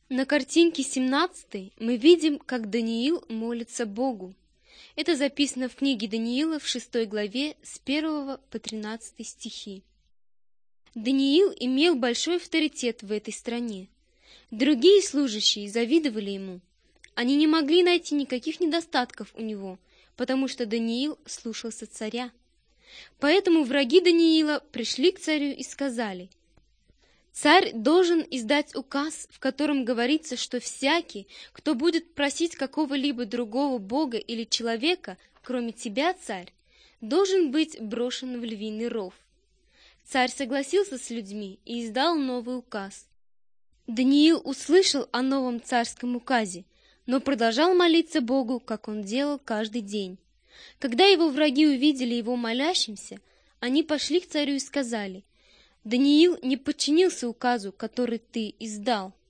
На картинке 17 мы видим, как Даниил молится Богу. Это записано в книге Даниила в 6 главе с 1 по 13 стихи. Даниил имел большой авторитет в этой стране. Другие служащие завидовали ему. Они не могли найти никаких недостатков у него, потому что Даниил слушался царя. Поэтому враги Даниила пришли к царю и сказали: «Царь должен издать указ, в котором говорится, что всякий, кто будет просить какого-либо другого бога или человека, кроме тебя, царь, должен быть брошен в львиный ров». Царь согласился с людьми и издал новый указ. Даниил услышал о новом царском указе, но продолжал молиться Богу, как он делал каждый день. Когда его враги увидели его молящимся, они пошли к царю и сказали: «Даниил не подчинился указу, который ты издал».